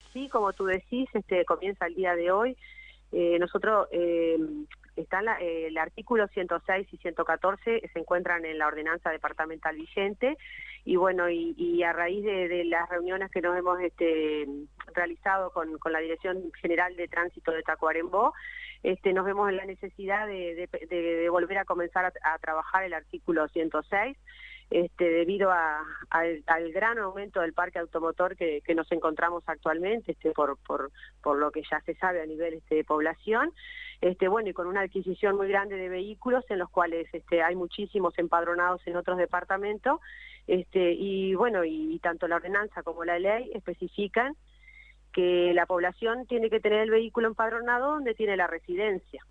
Sí, como tú decís, comienza el día de hoy. Nosotros, está el artículo 106 y 114 se encuentran en la ordenanza departamental vigente, y bueno, y a raíz de las reuniones que nos hemos realizado con la Dirección General de Tránsito de Tacuarembó, nos vemos en la necesidad de volver a comenzar a trabajar el artículo 106, debido al gran aumento del parque automotor que nos encontramos actualmente, por lo que ya se sabe a nivel de población, bueno, y con una adquisición muy grande de vehículos en los cuales hay muchísimos empadronados en otros departamentos, y bueno, y tanto la ordenanza como la ley especifican que la población tiene que tener el vehículo empadronado donde tiene la residencia,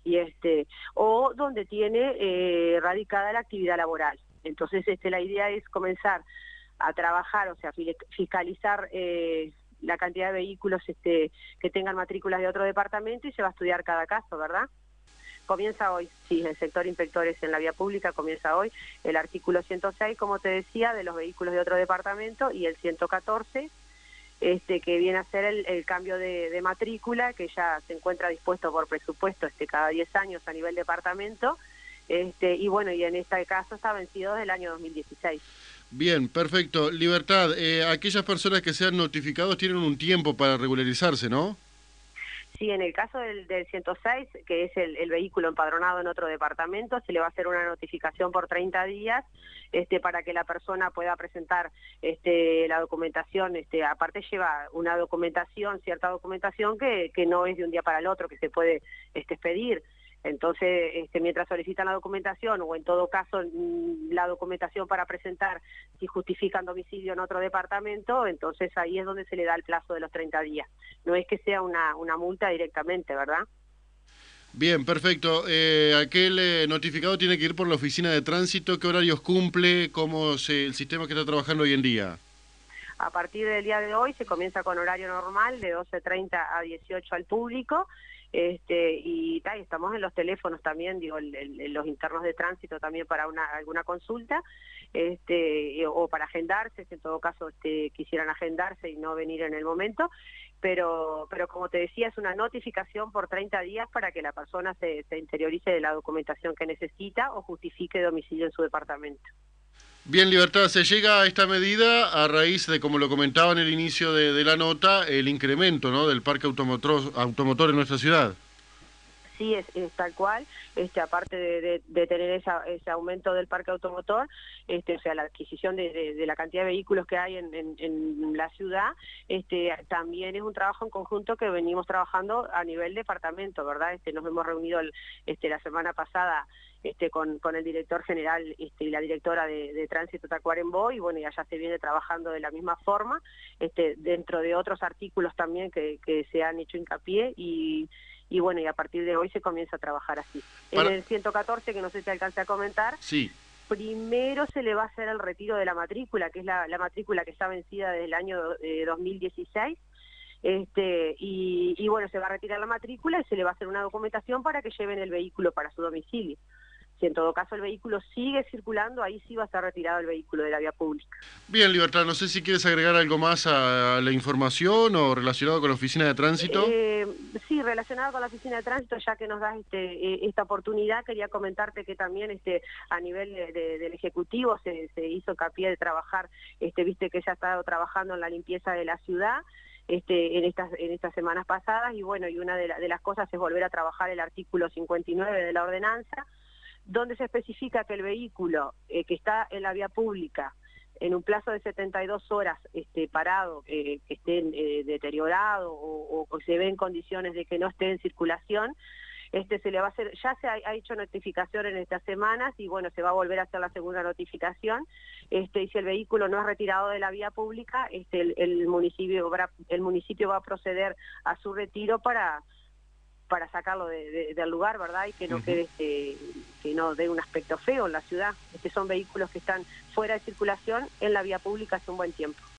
o donde tiene radicada la actividad laboral. Entonces la idea es comenzar a trabajar, o sea, fiscalizar la cantidad de vehículos que tengan matrículas de otro departamento, y se va a estudiar cada caso, ¿verdad? Comienza hoy, sí, el sector inspectores en la vía pública comienza hoy el artículo 106, como te decía, de los vehículos de otro departamento, y el 114, que viene a ser el cambio de matrícula, que ya se encuentra dispuesto por presupuesto cada 10 años a nivel departamento, y bueno, y en este caso está vencido desde el año 2016. Bien, perfecto. Libertad, aquellas personas que sean notificados tienen un tiempo para regularizarse, ¿no? Sí, en el caso del 106, que es el vehículo empadronado en otro departamento, se le va a hacer una notificación por 30 días para que la persona pueda presentar la documentación. Aparte lleva una documentación, cierta documentación que no es de un día para el otro, que se puede expedir. Entonces, mientras solicitan la documentación, o en todo caso la documentación para presentar, si justifican domicilio en otro departamento, entonces ahí es donde se le da el plazo de los 30 días. No es que sea una multa directamente, ¿verdad? Bien, perfecto. Aquel notificado tiene que ir por la oficina de tránsito. ¿Qué horarios cumple? El sistema que está trabajando hoy en día? A partir del día de hoy se comienza con horario normal de 12:30 a 18 al público, y estamos en los teléfonos también, digo, en los internos de tránsito también para alguna consulta, o para agendarse, si en todo caso quisieran agendarse y no venir en el momento, pero como te decía, es una notificación por 30 días para que la persona se interiorice de la documentación que necesita o justifique domicilio en su departamento. Bien, Libertad, se llega a esta medida a raíz de, como lo comentaba en el inicio de la nota, el incremento, ¿no?, del parque automotor en nuestra ciudad. Sí, es tal cual, aparte de tener ese aumento del parque automotor, o sea, la adquisición de la cantidad de vehículos que hay en la ciudad, también es un trabajo en conjunto que venimos trabajando a nivel departamento, ¿verdad? Nos hemos reunido la semana pasada con el director general y la directora de Tránsito Tacuarembó, y bueno, ya se viene trabajando de la misma forma, dentro de otros artículos también que se han hecho hincapié, y bueno, y a partir de hoy se comienza a trabajar así. En el 114, que no sé si te alcancé a comentar, sí, primero se le va a hacer el retiro de la matrícula, que es la matrícula que está vencida desde el año 2016, y bueno, se va a retirar la matrícula y se le va a hacer una documentación para que lleven el vehículo para su domicilio. Si en todo caso el vehículo sigue circulando, ahí sí va a estar retirado el vehículo de la vía pública. Bien, Libertad, no sé si quieres agregar algo más a la información o relacionado con la oficina de tránsito. Sí, relacionado con la oficina de tránsito, ya que nos das esta oportunidad, quería comentarte que también a nivel del Ejecutivo se hizo hincapié de trabajar, viste que ya ha estado trabajando en la limpieza de la ciudad, en estas semanas pasadas, y bueno, y una de las cosas es volver a trabajar el artículo 59 de la ordenanza, donde se especifica que el vehículo que está en la vía pública en un plazo de 72 horas parado, que esté deteriorado o se ve en condiciones de que no esté en circulación, se le va a hacer, ya se ha hecho notificación en estas semanas, y bueno, se va a volver a hacer la segunda notificación, y si el vehículo no es retirado de la vía pública, el municipio va a proceder a su retiro para sacarlo del lugar, ¿verdad? Y que no quede, que no dé un aspecto feo en la ciudad. Son vehículos que están fuera de circulación en la vía pública hace un buen tiempo.